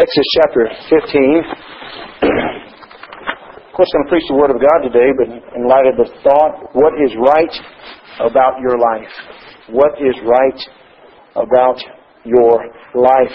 Exodus chapter 15. Of course, I'm going to preach the Word of God today, but in light of the thought, what is right about your life? What is right about your life?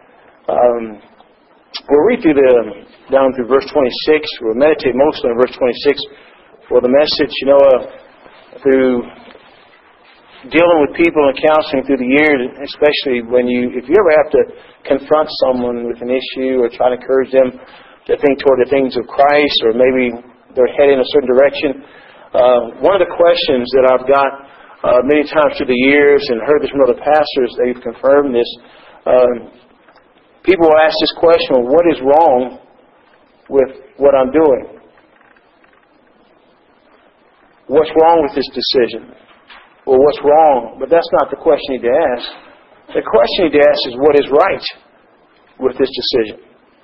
We'll read down through verse 26. We'll meditate mostly on verse 26 for the message. Through dealing with people and counseling through the years, especially if you ever have to confront someone with an issue or try to encourage them to think toward the things of Christ, or maybe they're heading in a certain direction. One of the questions that I've got many times through the years, and heard this from other pastors, they've confirmed this. People will ask this question, well, what is wrong with what I'm doing? What's wrong with this decision? Well, what's wrong? But that's not the question you need to ask. The question you need to ask is, what is right with this decision?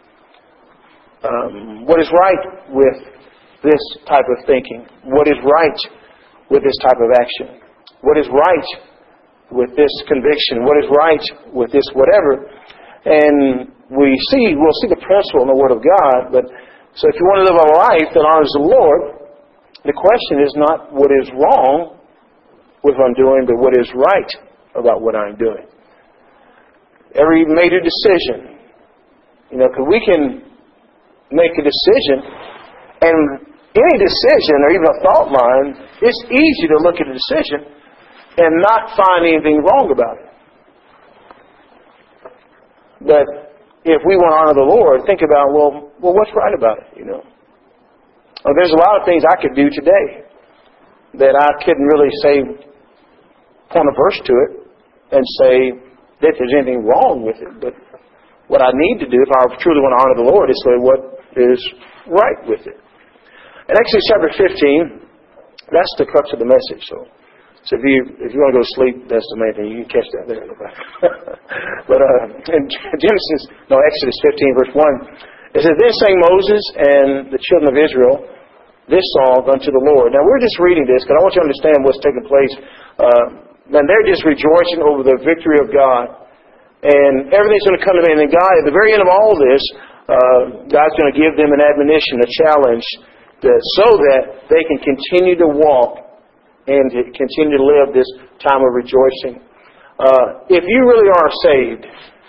What is right with this type of thinking? What is right with this type of action? What is right with this conviction? What is right with this whatever? And we'll see the principle in the Word of God. But so if you want to live a life that honors the Lord, the question is not what is wrong with what I'm doing, but what is right about what I'm doing. Every major decision, because we can make a decision, and any decision, or even a thought line, it's easy to look at a decision and not find anything wrong about it. But if we want to honor the Lord, think about, well, what's right about it, There's a lot of things I could do today that I couldn't really point a verse to it and say that there's anything wrong with it. But what I need to do, if I truly want to honor the Lord, is say what is right with it. In Exodus chapter 15, that's the crux of the message. So if you want to go to sleep, that's the main thing. You can catch that there. But in Exodus 15, verse 1, it says, "Then sang Moses and the children of Israel this song unto the Lord." Now, we're just reading this because I want you to understand what's taking place. And they're just rejoicing over the victory of God. And everything's going to come to them. And God, at the very end of all this, God's going to give them an admonition, a challenge, so that they can continue to walk and to continue to live this time of rejoicing. If you really are saved,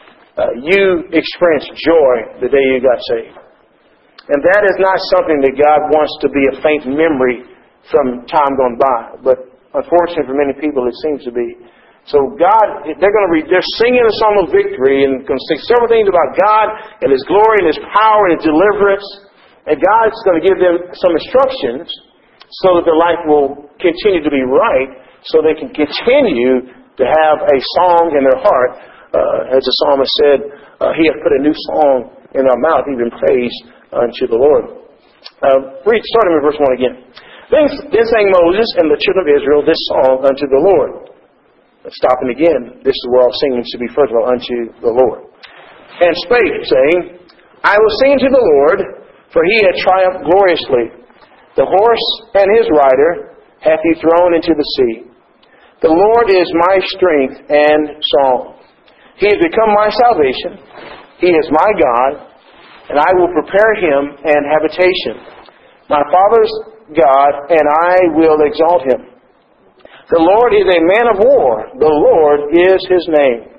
you experience joy the day you got saved. And that is not something that God wants to be a faint memory from time gone by. But unfortunately for many people, it seems to be. So they're singing a song of victory and going to sing several things about God and His glory and His power and His deliverance. And God's going to give them some instructions so that their life will continue to be right, so they can continue to have a song in their heart. As the psalmist said, He hath put a new song in our mouth, even praise unto the Lord. Starting with verse 1 again. Then sang Moses and the children of Israel this song unto the Lord. Stopping again, this is where all singing should be, first of all, unto the Lord. And spake, saying, I will sing to the Lord, for He hath triumphed gloriously. The horse and his rider hath He thrown into the sea. The Lord is my strength and song. He has become my salvation. He is my God, and I will prepare Him an habitation. My Father's God, and I will exalt Him. The Lord is a man of war. The Lord is His name.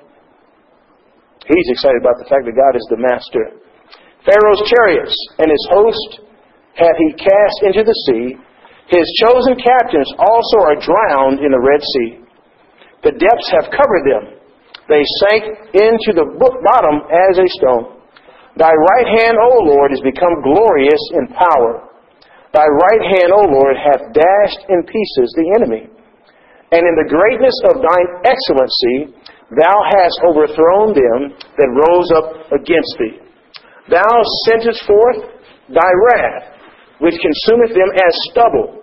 He's excited about the fact that God is the master. Pharaoh's chariots and his host hath He cast into the sea. His chosen captains also are drowned in the Red Sea. The depths have covered them. They sank into the bottom as a stone. Thy right hand, O Lord, is become glorious in power. Thy right hand, O Lord, hath dashed in pieces the enemy. And in the greatness of Thine excellency, Thou hast overthrown them that rose up against Thee. Thou sentest forth Thy wrath, which consumeth them as stubble.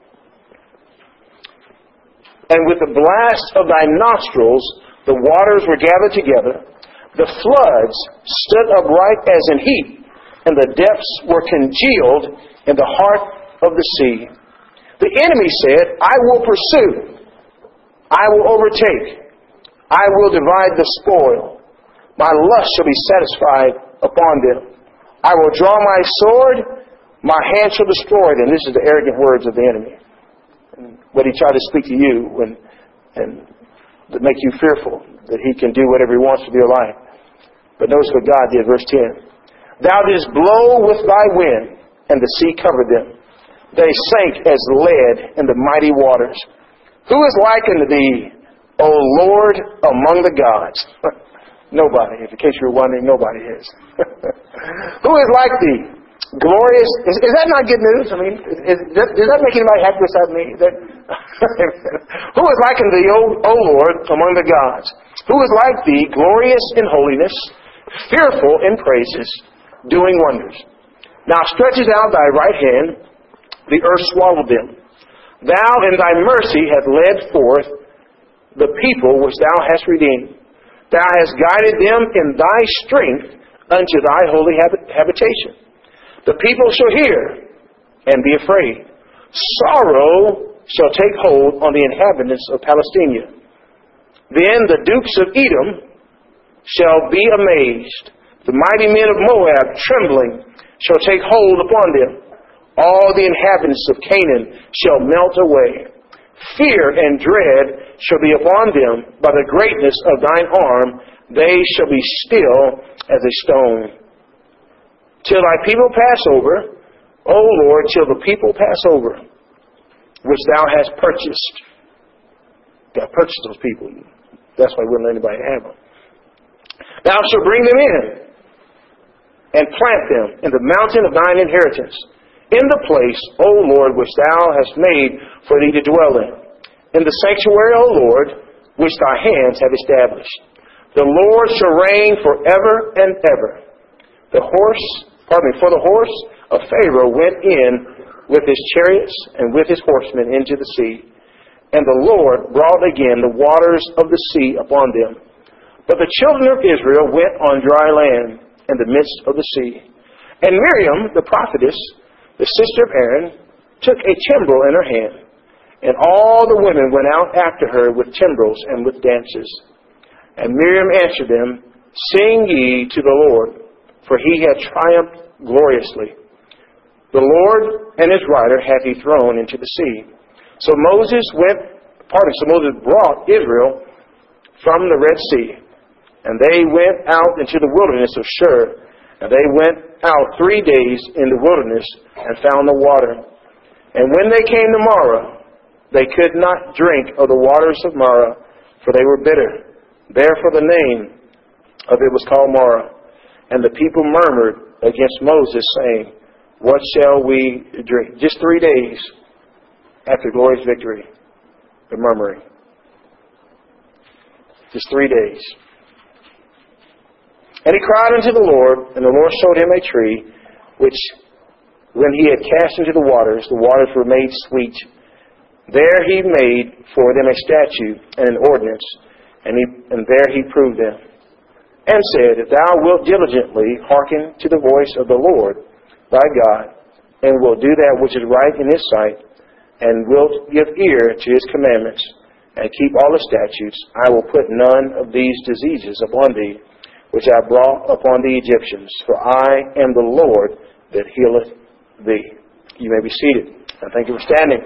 And with the blast of Thy nostrils, the waters were gathered together. The floods stood upright as an heap, and the depths were congealed in the heart of the sea. The enemy said, I will pursue. I will overtake. I will divide the spoil. My lust shall be satisfied upon them. I will draw my sword, my hand shall destroy them. This is the arrogant words of the enemy. And what he tried to speak to you and to make you fearful that he can do whatever he wants with your life. But notice what God did, verse 10. Thou didst blow with thy wind, and the sea covered them. They sank as lead in the mighty waters. Who is like unto thee, O Lord, among the gods? Nobody. In case you were wondering, nobody is. Who is like thee? Glorious. Is that not good news? I mean, does that make anybody happy beside me? Who is like unto thee, O Lord, among the gods? Who is like thee, glorious in holiness, fearful in praises, doing wonders? Now stretches out thy right hand, the earth swallowed them. Thou in thy mercy hast led forth the people which thou hast redeemed. Thou hast guided them in thy strength unto thy holy habitation. The people shall hear and be afraid. Sorrow shall take hold on the inhabitants of Palestine. Then the dukes of Edom shall be amazed. The mighty men of Moab, trembling, shall take hold upon them. All the inhabitants of Canaan shall melt away. Fear and dread shall be upon them by the greatness of thine arm. They shall be still as a stone. Till thy people pass over, O Lord, till the people pass over, which thou hast purchased. God purchased those people. That's why we wouldn't let anybody have them. Thou shalt bring them in and plant them in the mountain of thine inheritance, in the place, O Lord, which thou hast made for thee to dwell in the sanctuary, O Lord, which thy hands have established. The Lord shall reign forever and ever. For the horse of Pharaoh went in with his chariots and with his horsemen into the sea. And the Lord brought again the waters of the sea upon them. But the children of Israel went on dry land in the midst of the sea. And Miriam, the prophetess, the sister of Aaron, took a timbrel in her hand. And all the women went out after her with timbrels and with dances. And Miriam answered them, Sing ye to the Lord, for he hath triumphed gloriously. The Lord and his rider hath he thrown into the sea. So Moses brought Israel from the Red Sea. And they went out into the wilderness of Shur. And they went out 3 days in the wilderness and found the water. And when they came to Marah, they could not drink of the waters of Marah, for they were bitter. Therefore the name of it was called Marah. And the people murmured against Moses, saying, What shall we drink? Just 3 days after glorious victory, the murmuring. Just 3 days. And he cried unto the Lord, and the Lord showed him a tree, which when he had cast into the waters were made sweet. There he made for them a statute and an ordinance, and there he proved them. And said, If thou wilt diligently hearken to the voice of the Lord thy God, and wilt do that which is right in his sight, and wilt give ear to his commandments, and keep all his statutes, I will put none of these diseases upon thee, which I brought upon the Egyptians, for I am the Lord that healeth thee. You may be seated. I thank you for standing.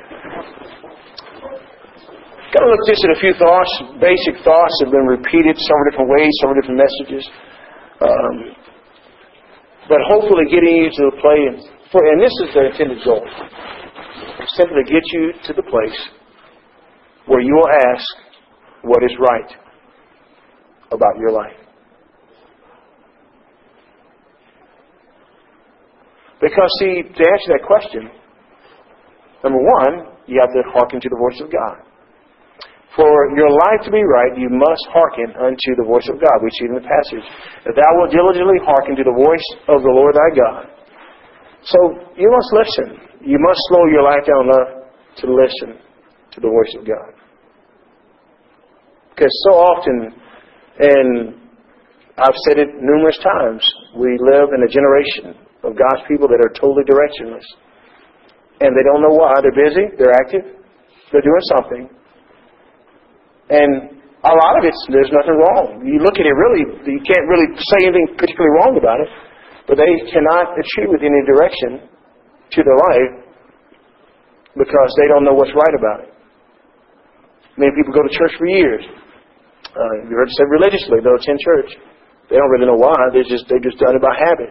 Got to look just at a few thoughts. Basic thoughts have been repeated several different ways, several different messages. But hopefully getting you to the place, and this is the intended goal, simply to get you to the place where you will ask what is right about your life. Because, see, to answer that question, number one, you have to hearken to the voice of God. For your life to be right, you must hearken unto the voice of God. We see it in the passage. That thou wilt diligently hearken to the voice of the Lord thy God. So, you must listen. You must slow your life down enough to listen to the voice of God. Because so often, and I've said it numerous times, we live in a generation of God's people that are totally directionless. And they don't know why. They're busy. They're active. They're doing something. And a lot of there's nothing wrong. You look at it really, you can't really say anything particularly wrong about it, but they cannot attribute any direction to their life because they don't know what's right about it. Many people go to church for years. You heard it said religiously, they'll attend church. They don't really know why. They've just done it by habit.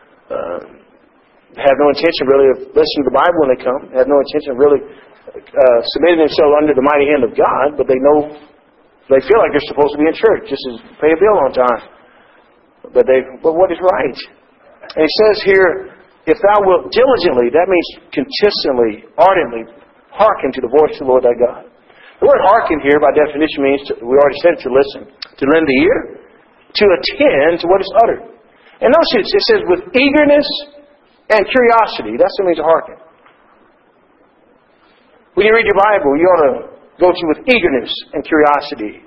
Have no intention really of listening to the Bible when they come. Have no intention of really submitting themselves under the mighty hand of God, but they feel like they're supposed to be in church, just as pay a bill on time. But what is right? And he says here, if thou wilt diligently, that means consistently, ardently, hearken to the voice of the Lord thy God. The word hearken here, by definition, means, we already said it, to listen, to lend the ear, to attend to what is uttered. And notice it says with eagerness and curiosity. That's what it means to hearken. When you read your Bible, you ought to go to with eagerness and curiosity.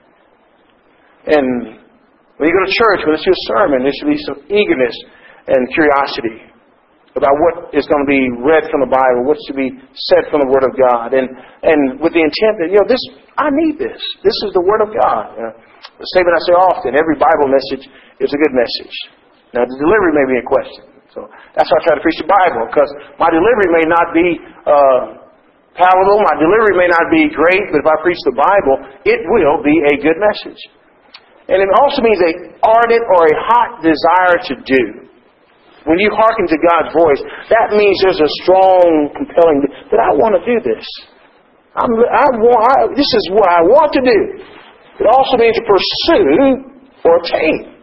And when you go to church, when you listen to a sermon, there should be some eagerness and curiosity about what is going to be read from the Bible, what should be said from the Word of God, and with the intent that, I need this. This is the Word of God. The statement I say often, every Bible message is a good message. Now, the delivery may be in question. So that's why I try to preach the Bible, because my delivery may not be palatable, my delivery may not be great, but if I preach the Bible, it will be a good message. And it also means an ardent or a hot desire to do. When you hearken to God's voice, that means there's a strong, compelling, that I want to do this. This is what I want to do. It also means to pursue or attain.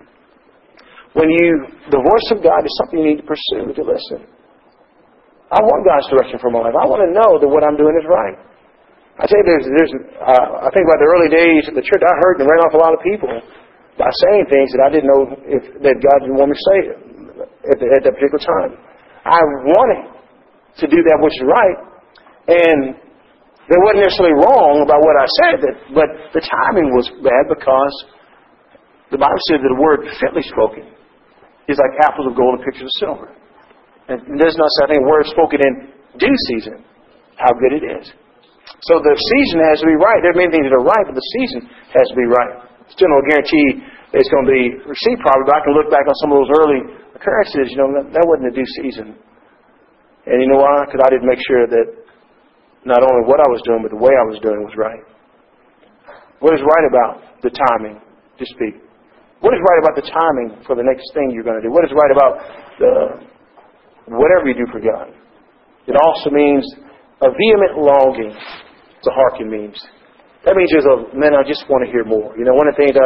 The voice of God is something you need to pursue, to listen. I want God's direction for my life. I want to know that what I'm doing is right. I tell you, I think about the early days of the church, I heard and ran off a lot of people by saying things that I didn't know that God didn't want me to say at that particular time. I wanted to do that which is right, and there wasn't necessarily wrong about what I said, but the timing was bad because the Bible says that a word fitly spoken is like apples of gold and pictures of silver. And there's not such a thing, a word spoken in due season, how good it is. So the season has to be right. There are many things that are right, but the season has to be right. Still no guarantee it's going to be received probably, but I can look back on some of those early occurrences, that wasn't a due season. And you know why? Because I didn't make sure that not only what I was doing, but the way I was doing was right. What is right about the timing to speak? What is right about the timing for the next thing you're going to do? What is right about whatever you do for God? It also means a vehement longing. To hearken means. That means I just want to hear more. One of the things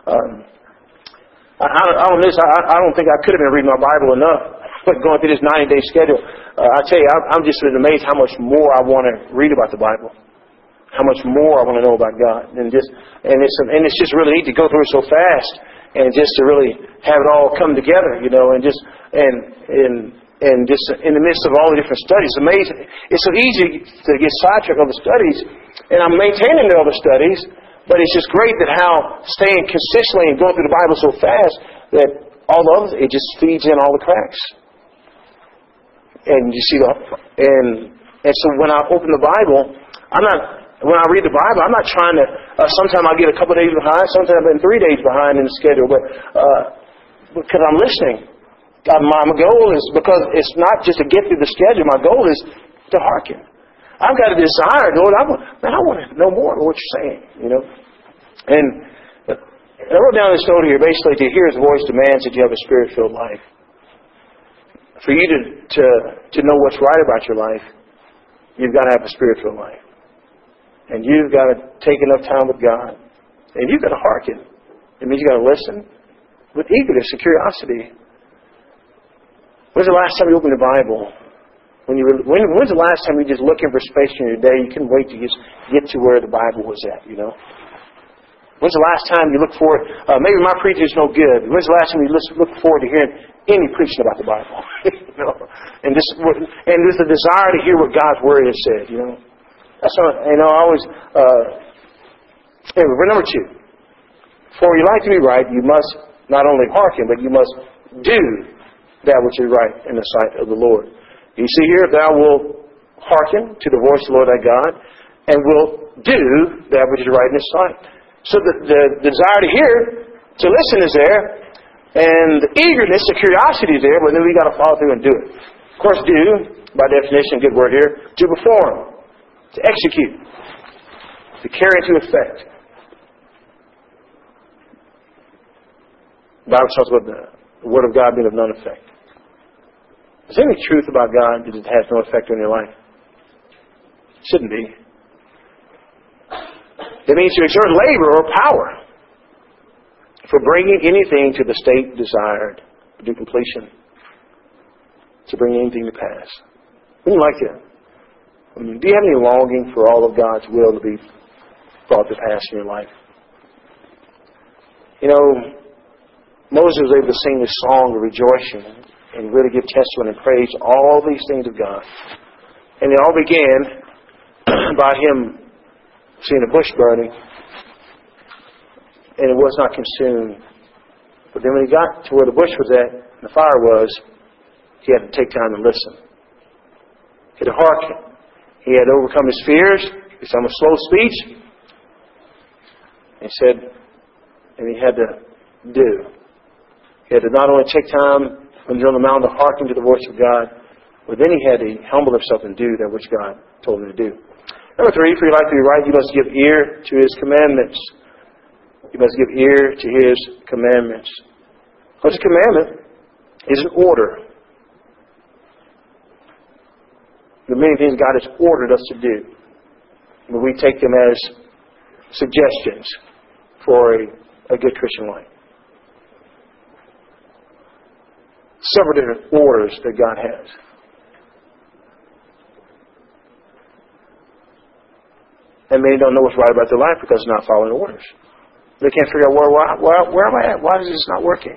I don't think I could have been reading my Bible enough, but going through this 90-day schedule, I tell you, I'm just amazed how much more I want to read about the Bible, how much more I want to know about God, and it's just really neat to go through it so fast, and just to really have it all come together, and just in the midst of all the different studies. It's amazing. It's so easy to get sidetracked on the studies, and I'm maintaining the other studies. But it's just great that how staying consistently and going through the Bible so fast that all the others, it just feeds in all the cracks. And you see and so when I open the Bible, when I read the Bible, I'm not trying to, sometimes I get a couple of days behind, sometimes I'm 3 days behind in the schedule, but because I'm listening. My goal is, because it's not just to get through the schedule, my goal is to hearken. I've got a desire, Lord, I want to know more of what you're saying, And I wrote down this note here, basically, to hear His voice demands that you have a Spirit-filled life. For you to know what's right about your life, you've got to have a Spirit-filled life. And you've got to take enough time with God. And you've got to hearken. It means you've got to listen with eagerness and curiosity. When's the last time you opened the Bible? When's the last time you just looking for space in your day? You couldn't wait to just get to where the Bible was at, When's the last time you looked forward? Maybe my preaching is no good. When's the last time you looked forward to hearing any preaching about the Bible? And there's a desire to hear what God's Word has said, That's what, I always... Anyway, number 2. For your life to be right, you must not only hearken, but you must do that which is right in the sight of the Lord. You see here, thou wilt hearken to the voice of the Lord thy God, and will do that which is right in His sight. So the desire to hear, to listen is there, and the eagerness, the curiosity is there, but then we got to follow through and do it. Of course, do, by definition, good word here, to perform, to execute, to carry into effect. The Bible talks about the Word of God being of none effect. Is there any truth about God that it has no effect on your life? Shouldn't be. It means to exert labor or power for bringing anything to the state desired, to completion, to bring anything to pass. Wouldn't you like that? Do you have any longing for all of God's will to be brought to pass in your life? You know, Moses was able to sing this song of rejoicing and really give testament and praise all these things of God. And it all began by him seeing a bush burning, and it was not consumed. But then when he got to where the bush was at, and the fire was, he had to take time to listen. He had to hearken. He had to overcome his fears, become a slow speech. He said, and he had to do. He had to not only take time when he's on the mountain to hearken to the voice of God, but then he had to humble himself and do that which God told him to do. Number 3, for your life to be right, you must give ear to His commandments. You must give ear to His commandments. Because a commandment is an order. There are many things God has ordered us to do, but we take them as suggestions for a good Christian life. Several different orders that God has. And many don't know what's right about their life because they're not following the orders. They can't figure out where am I at? Why is this not working?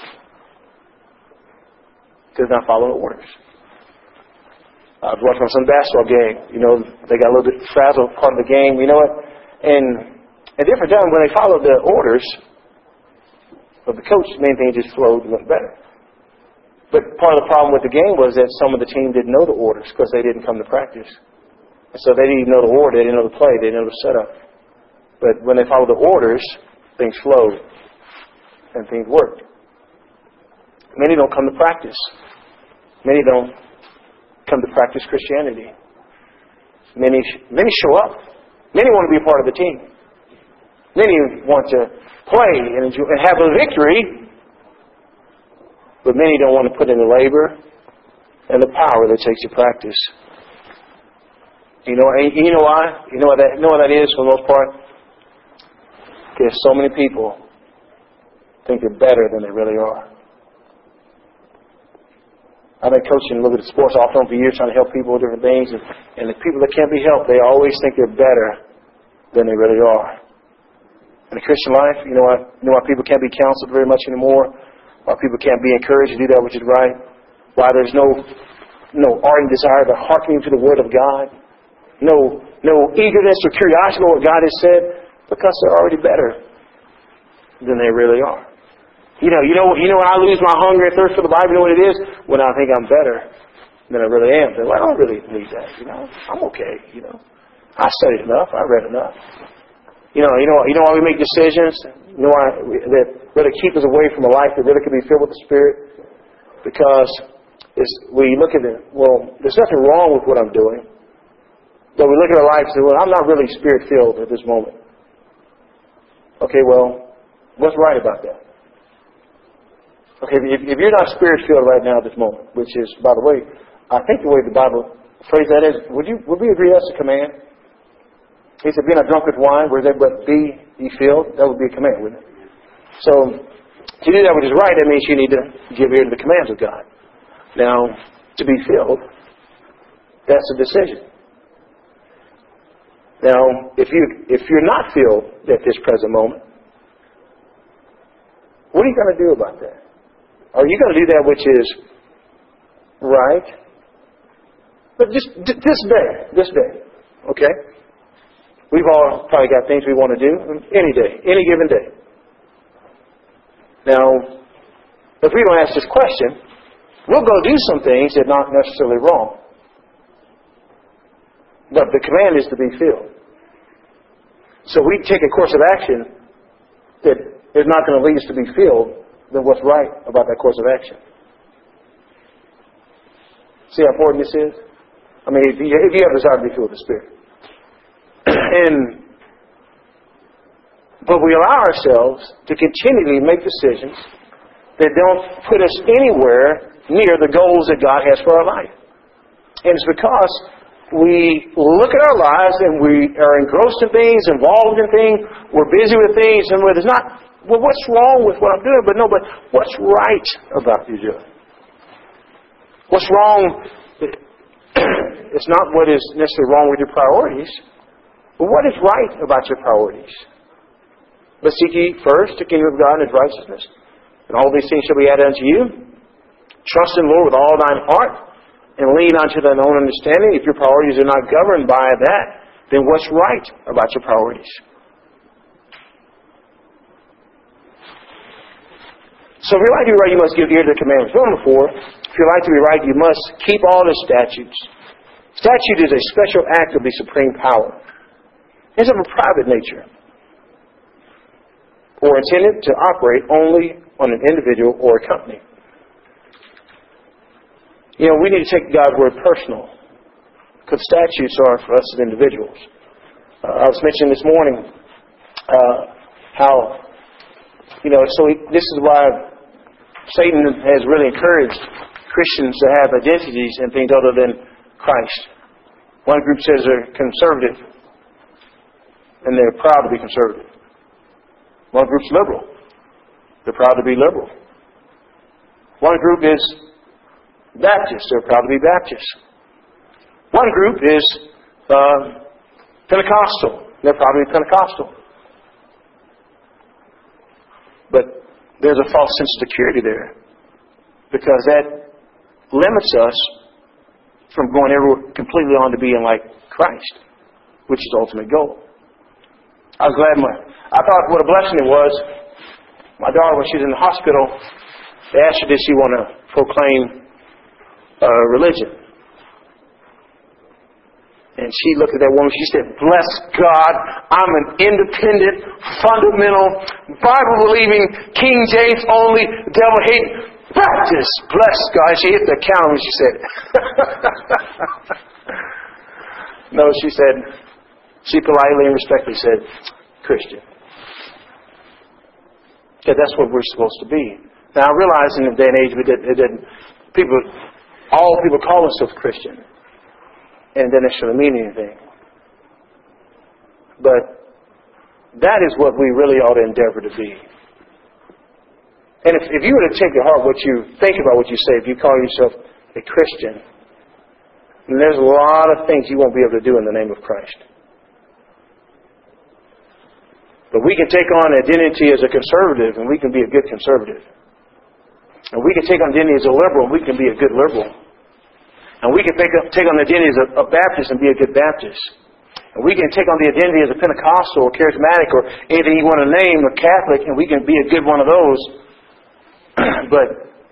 Because they're not following the orders. I was watching some basketball game. You know, they got a little bit frazzled part of the game. You know what? And at different times when they followed the orders of the coach, the main thing just flowed and went better. But part of the problem with the game was that some of the team didn't know the orders because they didn't come to practice. And so they didn't even know the order, they didn't know the play, they didn't know the setup. But when they followed the orders, things flowed and things worked. Many don't come to practice. Many don't come to practice Christianity. Many show up. Many want to be a part of the team. Many want to play and have a victory. But many don't want to put in the labor and the power that it takes to practice. You know why? You know what that is for the most part? Because so many people think they're better than they really are. I've been coaching a little bit of sports off and on for years, trying to help people with different things, and the people that can't be helped, they always think they're better than they really are. In the Christian life, you know why people can't be counseled very much anymore? Why people can't be encouraged to do that which is right? Why there's no ardent desire to hearkening to the Word of God? No eagerness or curiosity to what God has said? Because they're already better than they really are. You know when I lose my hunger and thirst for the Bible, you know what it is? When I think I'm better than I really am. Well, I don't really need that, I'm okay, I studied enough, I read enough. You know why we make decisions? You know why that really keep us away from a life that really can be filled with the Spirit? Because we look at it, well, there's nothing wrong with what I'm doing. But we look at our life and say, well, I'm not really Spirit-filled at this moment. Okay, well, what's right about that? Okay, if you're not Spirit-filled right now at this moment, which is, by the way, I think the way the Bible phrase that is, would we agree that's a command? He said, be not drunk with wine, where there but be ye filled. That would be a command, wouldn't it? So, to do that which is right, that means you need to give ear to the commands of God. Now, to be filled, that's a decision. Now, if you're not filled at this present moment, what are you going to do about that? Are you going to do that which is right? But just this day, okay? We've all probably got things we want to do any day, any given day. Now, if we don't ask this question, we'll go do some things that are not necessarily wrong. But the command is to be filled. So we take a course of action that is not going to lead us to be filled, then what's right about that course of action? See how important this is? I mean, if you have a desire to be filled with the Spirit. But we allow ourselves to continually make decisions that don't put us anywhere near the goals that God has for our life. And it's because we look at our lives and we are engrossed in things, involved in things, we're busy with things, and there's not, well, what's wrong with what I'm doing? But what's right about you doing? What's wrong? It's not what is necessarily wrong with your priorities, but what is right about your priorities? But seek ye first the kingdom of God and His righteousness, and all these things shall be added unto you. Trust in the Lord with all thine heart, and lean unto thine own understanding. If your priorities are not governed by that, then what's right about your priorities? So if you're like to be right, you must give ear to the commandments. Number 4, if you're like to be right, you must keep all the statutes. Statute is a special act of the supreme power. It's of a private nature, or intended to operate only on an individual or a company. You know, we need to take God's word personal, because statutes are for us as individuals. I was mentioning this morning how, this is why Satan has really encouraged Christians to have identities and things other than Christ. One group says they're conservative, and they're proud to be conservative. One group's liberal. They're proud to be liberal. One group is Baptist. They're proud to be Baptist. One group is Pentecostal. They're proud to be Pentecostal. But there's a false sense of security there, because that limits us from going completely on to being like Christ, which is the ultimate goal. I was glad I thought what a blessing it was. My daughter, when she was in the hospital, they asked her, did she want to proclaim religion? And she looked at that woman, she said, bless God, I'm an independent, fundamental, Bible-believing, King James only, devil-hating Baptist. Bless God. She hit the counter when she said it. No, she politely and respectfully said, Christian. Because that's what we're supposed to be. Now, I realize in the day and age, all people call themselves Christian. And it doesn't necessarily mean anything. But that is what we really ought to endeavor to be. And if you were to take to heart what you think about what you say, if you call yourself a Christian, then there's a lot of things you won't be able to do in the name of Christ. But we can take on identity as a conservative, and we can be a good conservative. And we can take on identity as a liberal, and we can be a good liberal. And we can take on the identity as a Baptist and be a good Baptist. And we can take on the identity as a Pentecostal or charismatic or anything you want to name, or Catholic, and we can be a good one of those. But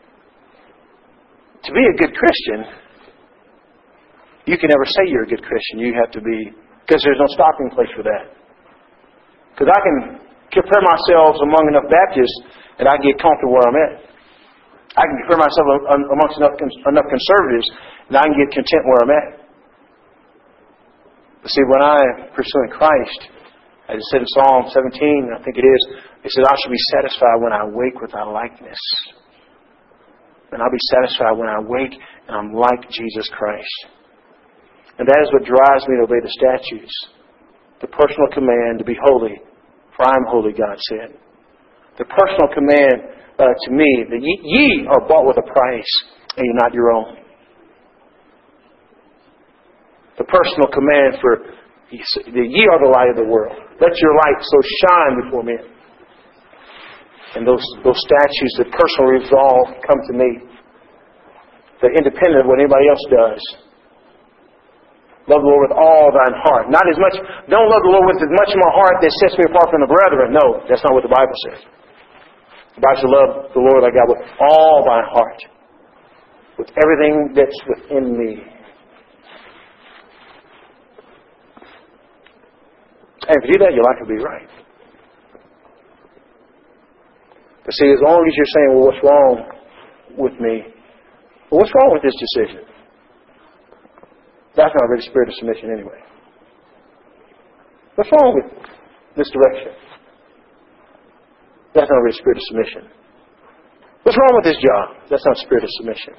to be a good Christian, you can never say you're a good Christian. You have to be, because there's no stopping place for that. Because I can compare myself among enough Baptists and I get comfortable where I'm at. I can compare myself amongst enough conservatives and I can get content where I'm at. But see, when I'm pursuing Christ, as it said in Psalm 17, I think it is, it says, I shall be satisfied when I wake with thy likeness. And I'll be satisfied when I wake and I'm like Jesus Christ. And that is what drives me to obey the statutes. The personal command to be holy, for I am holy, God said. The personal command to me that ye are bought with a price, and you're not your own. The personal command for that ye are the light of the world. Let your light so shine before men. And those statutes, the personal resolve, come to me. They're independent of what anybody else does. Love the Lord with all thine heart. Not as much, don't love the Lord with as much of my heart that sets me apart from the brethren. No, that's not what the Bible says. The Bible says, love the Lord thy God with all thine heart. With everything that's within me. And if you do that, your life will be right. But see, as long as you're saying, well, what's wrong with me? Well, what's wrong with this decision? That's not really a spirit of submission anyway. What's wrong with this direction? That's not really a spirit of submission. What's wrong with this job? That's not a spirit of submission.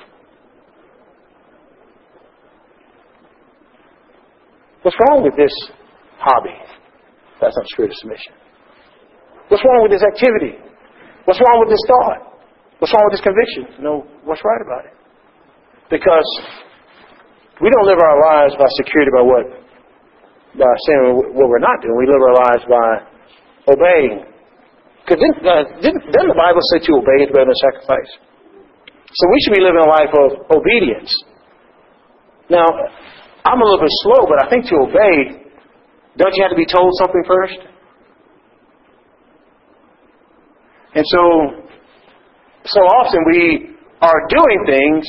What's wrong with this hobby? That's not a spirit of submission. What's wrong with this activity? What's wrong with this thought? What's wrong with this conviction? No, what's right about it? Because we don't live our lives by security by saying what we're not doing. We live our lives by obeying. Because didn't the Bible say to obey is better than sacrifice? So we should be living a life of obedience. Now, I'm a little bit slow, but I think to obey, don't you have to be told something first? And so often we are doing things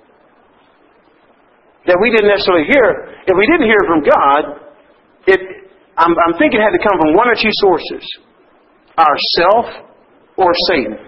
that we didn't necessarily hear. If we didn't hear from God, I'm thinking it had to come from one or two sources. Ourself or Satan.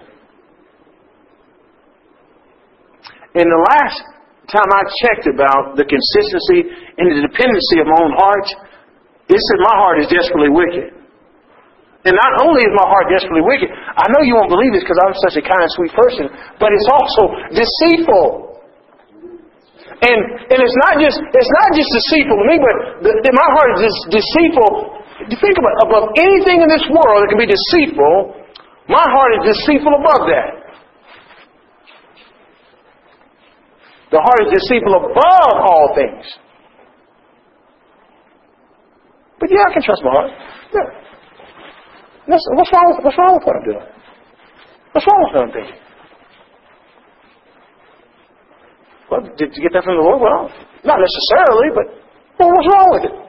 And the last time I checked about the consistency and the dependency of my own heart, it said my heart is desperately wicked. And not only is my heart desperately wicked, I know you won't believe this because I'm such a kind, sweet person, but it's also deceitful. And it's not just deceitful to me, but my heart is deceitful. Think about it, above anything in this world that can be deceitful, my heart is deceitful above that. The heart is deceitful above all things. But yeah, I can trust my heart. Yeah. What's wrong with what I'm doing? What's wrong with what I'm thinking? Well, did you get that from the Lord? Well, not necessarily, but what's wrong with it?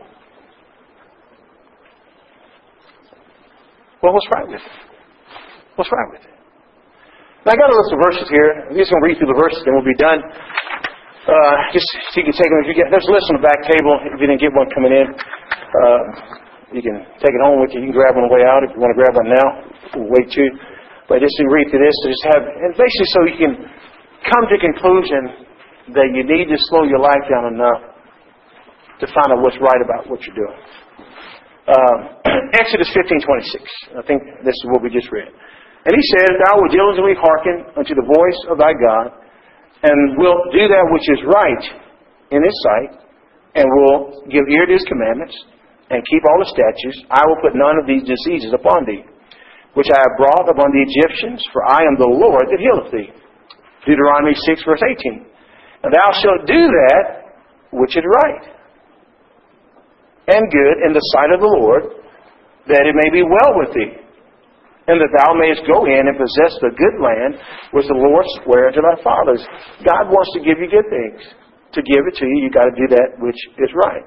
Well, what's right with it? What's right with it? Now, I got a list of verses here. I'm just going to read through the verses, and we'll be done. Just so you can take them. There's a list on the back table. If you didn't get one coming in, you can take it home with you. You can grab one on the way out if you want to grab one now. We'll wait too. But just to read through this, and basically so you can come to a conclusion that you need to slow your life down enough to find out what's right about what you're doing. Exodus 15:26. I think this is what we just read. And he says, "Thou wilt diligently hearken unto the voice of thy God, and wilt do that which is right in his sight, and will give ear to his commandments, and keep all the statutes. I will put none of these diseases upon thee, which I have brought upon the Egyptians, for I am the Lord that healeth thee." Deuteronomy 6, verse 18. "And thou shalt do that which is right and good in the sight of the Lord, that it may be well with thee, and that thou mayest go in and possess the good land which the Lord sware to thy fathers." God wants to give you good things. To give it to you, you've got to do that which is right.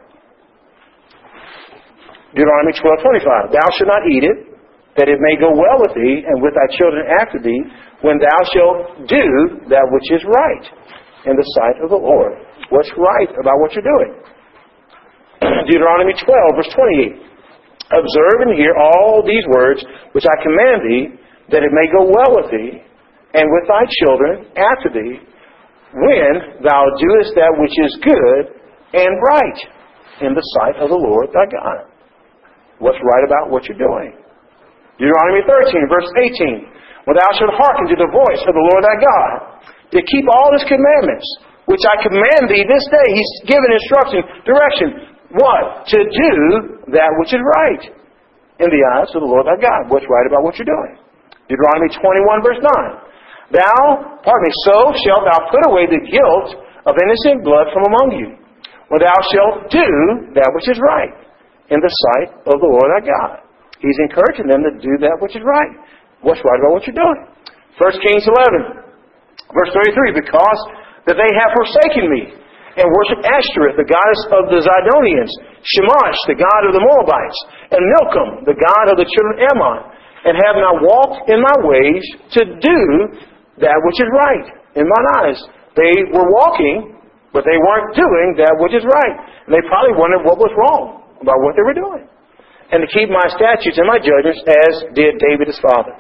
Deuteronomy 12:25. "Thou shalt not eat it, that it may go well with thee, and with thy children after thee, when thou shalt do that which is right in the sight of the Lord." What's right about what you're doing? Deuteronomy 12, verse 28. "Observe and hear all these words which I command thee, that it may go well with thee, and with thy children after thee, when thou doest that which is good and right in the sight of the Lord thy God." What's right about what you're doing? Deuteronomy 13, verse 18. "When thou shalt hearken to the voice of the Lord thy God, to keep all his commandments, which I command thee this day." He's given instruction, direction. What? To do that which is right in the eyes of the Lord thy God. What's right about what you're doing? Deuteronomy 21, verse 9. So shalt thou put away the guilt of innocent blood from among you, when thou shalt do that which is right in the sight of the Lord thy God. He's encouraging them to do that which is right. What's right about what you're doing? 1 Kings 11, verse 33. "Because that they have forsaken me, and worship Ashtoreth, the goddess of the Zidonians, Shamash, the god of the Moabites, and Milcom, the god of the children of Ammon, and have not walked in my ways to do that which is right in mine eyes." They were walking, but they weren't doing that which is right. And they probably wondered what was wrong about what they were doing. "And to keep my statutes and my judgments, as did David his father.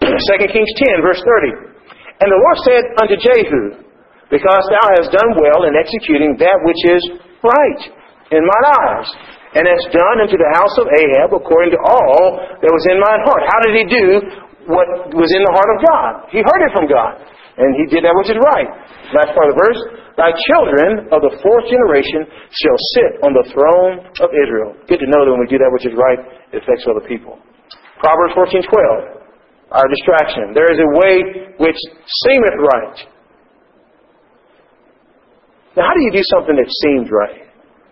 2 Kings 10, verse 30. And the Lord said unto Jehu, because thou hast done well in executing that which is right in mine eyes, and hast done unto the house of Ahab according to all that was in mine heart. How did he do what was in the heart of God? He heard it from God, and he did that which is right. Last part of the verse, thy children of the fourth generation shall sit on the throne of Israel. Good to know that when we do that which is right, it affects other people. Proverbs 14:12, our distraction. There is a way which seemeth right. Now, how do you do something that seems right?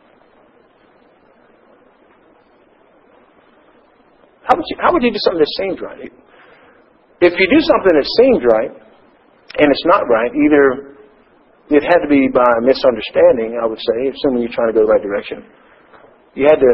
How would you do something that seems right? If you do something that seems right, and it's not right, either it had to be by misunderstanding, I would say, assuming you're trying to go the right direction. You had to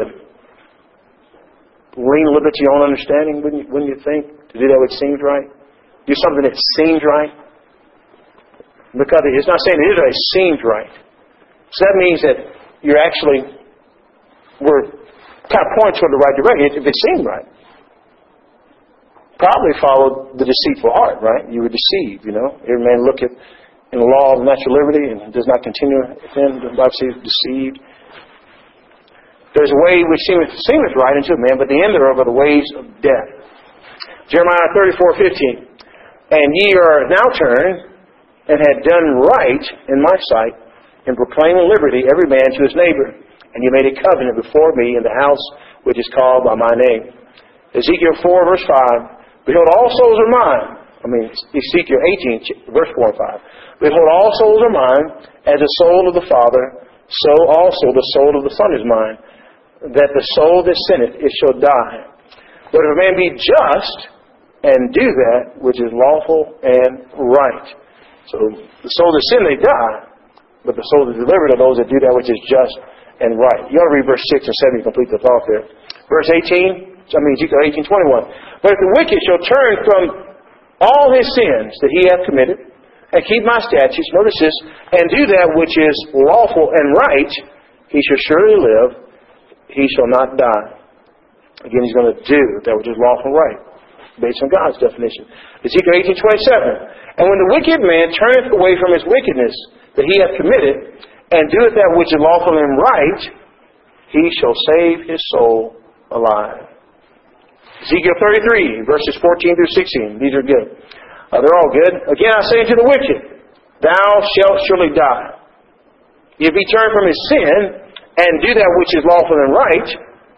lean a little bit to your own understanding, wouldn't you think, to do that which seems right? Do something that seems right. Because it's not saying it is right, it seems right. So that means that you're actually, we're kind of pointing toward the right direction, if it seemed right. Probably followed the deceitful heart, right? You were deceived, Every man looketh in the law of natural liberty and does not continue within, the Bible says, deceived. There's a way which seemeth right unto a man, but the end thereof are the ways of death. Jeremiah 34:15. And ye are now turned, and had done right in my sight, in proclaiming liberty every man to his neighbor. And ye made a covenant before me in the house which is called by my name. Ezekiel 4, verse 5. Behold, all souls are mine. Ezekiel 18, verse 4 and 5. Behold, all souls are mine, as the soul of the Father, so also the soul of the Son is mine. That the soul that sinneth, it shall die. But if a man be just, and do that which is lawful and right. So the soul that sin, they die. But the soul that is delivered are those that do that which is just and right. You ought to read verse 6 and 7 to complete the thought there. Verse 18, Ezekiel 18:21. But if the wicked shall turn from all his sins that he hath committed, and keep my statutes, notice this, and do that which is lawful and right, he shall surely live, he shall not die. Again, he's going to do that which is lawful and right, based on God's definition. Ezekiel 18:27. And when the wicked man turneth away from his wickedness that he hath committed, and doeth that which is lawful and right, he shall save his soul alive. Ezekiel 33, verses 14 through 16. These are good. They're all good. Again, I say unto the wicked, thou shalt surely die. If he turn from his sin, and do that which is lawful and right,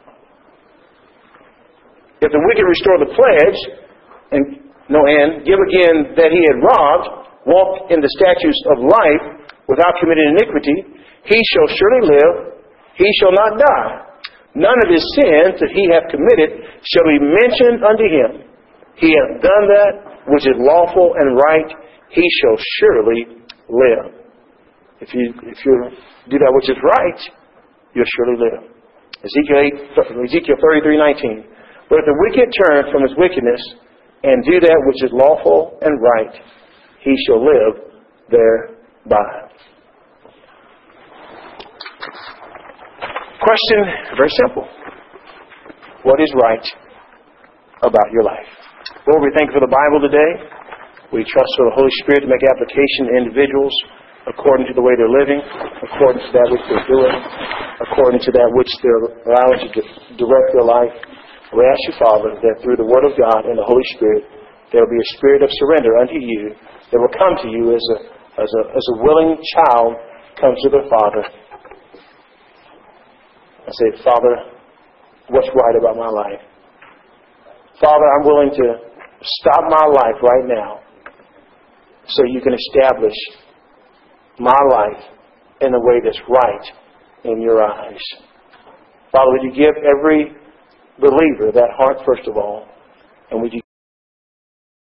if the wicked restore the pledge, and give again that he had robbed, walk in the statutes of life, without committing iniquity, he shall surely live, he shall not die. None of his sins that he hath committed shall be mentioned unto him. He hath done that which is lawful and right, he shall surely live. If you do that which is right, you'll surely live. Ezekiel 33:19. But if the wicked turn from his wickedness and do that which is lawful and right, he shall live thereby. Question, very simple. What is right about your life? Lord, we thank you for the Bible today. We trust for the Holy Spirit to make application to individuals according to the way they're living, according to that which they're doing, according to that which they're allowing to direct their life. We ask you, Father, that through the Word of God and the Holy Spirit, there will be a spirit of surrender unto you that will come to you as a willing child comes to their Father. I say, Father, what's right about my life? Father, I'm willing to stop my life right now so you can establish my life in a way that's right in your eyes. Father, would you give every believer that heart first of all, and would you